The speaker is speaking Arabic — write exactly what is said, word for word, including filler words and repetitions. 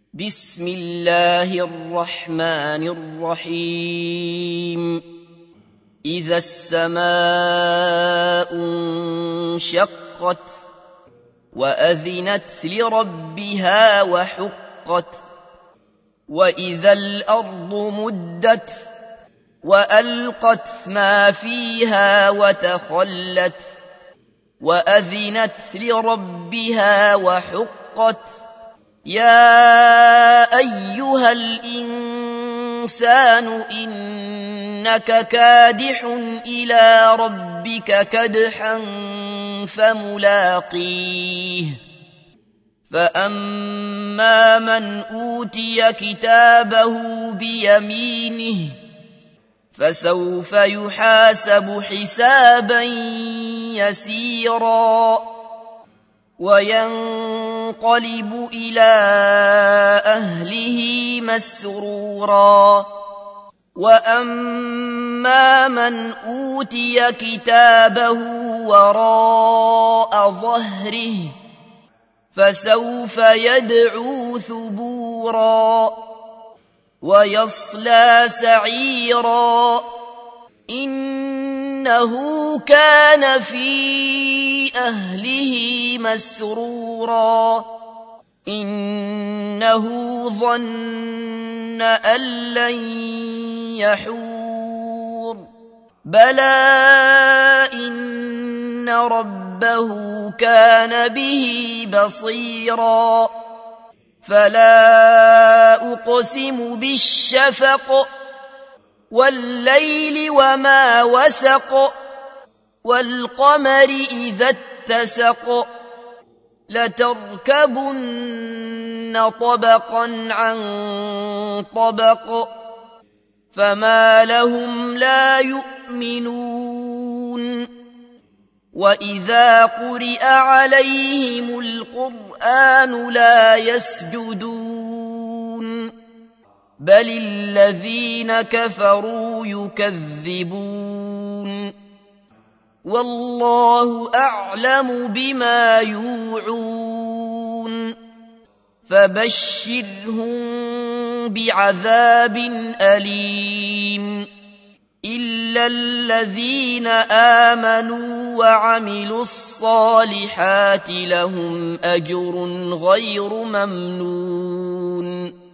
بسم الله الرحمن الرحيم إذا السماء انشقت وأذنت لربها وحقت وإذا الأرض مدت وألقت ما فيها وتخلت وأذنت لربها وحقت يا أيها الإنسان إنك كادح إلى ربك كدحا فملاقيه فأما من أوتي كتابه بيمينه فسوف يحاسب حسابا يسيرا وينقلب إلى أهله مسرورا وأما من أوتي كتابه وراء ظهره فسوف يدعو ثبورا ويصلى سعيرا إنه كان في أهله مسرورا إنه ظن أن لن يحور بلى إن ربه كان به بصيرا فلا أقسم بالشفق والليل وما وسق والقمر إذا اتسق لتركبن طبقا عن طبق فما لهم لا يؤمنون وإذا قرئ عليهم القرآن لا يسجدون بل الذين كفروا يكذبون والله أعلم بما يوعون فبشرهم بعذاب أليم إلا الذين آمنوا وعملوا الصالحات لهم أجر غير ممنون